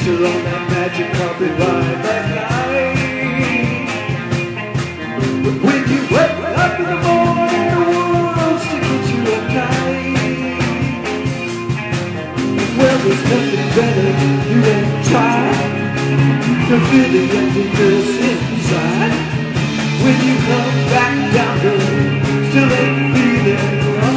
her on that magic carpet ride that night. But when you wake up in the morning, the world's sticking to a knife. Well, there's nothing better you ain't tried to feel the emptiness inside. When you come back down to still ain't feeling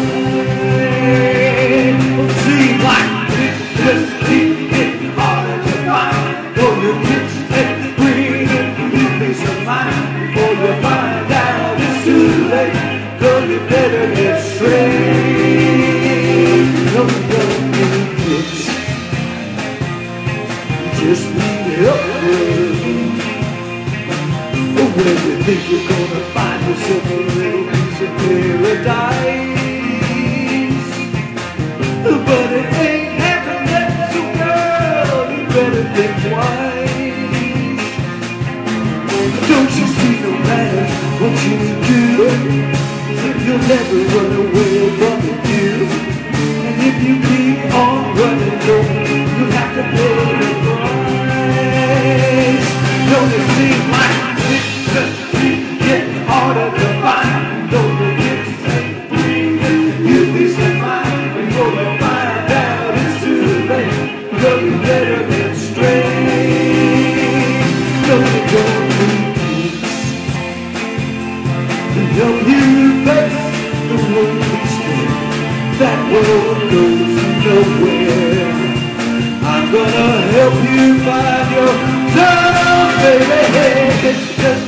right. Seems like it just keeps getting harder to find. For your kids and bringing you peace of mind. Before you find out it's too late, girl, you better get straight. No, you don't need kids, you just need help. When you think you're gonna find yourself a little piece of paradise, but it ain't happened yet, so girl, you better think twice. Don't you see, no matter what you do, you'll never run away from the view. And if you keep on running, you'll have to pay the price. Don't it seem like just keep getting harder to find? Though the gifts and breathing, you peace of mind. Before you find out it's too late, girl, you better get straight. No, you don't need kids. No, you face the world instead. That world goes nowhere. I'm gonna help you find yourself, baby. It's just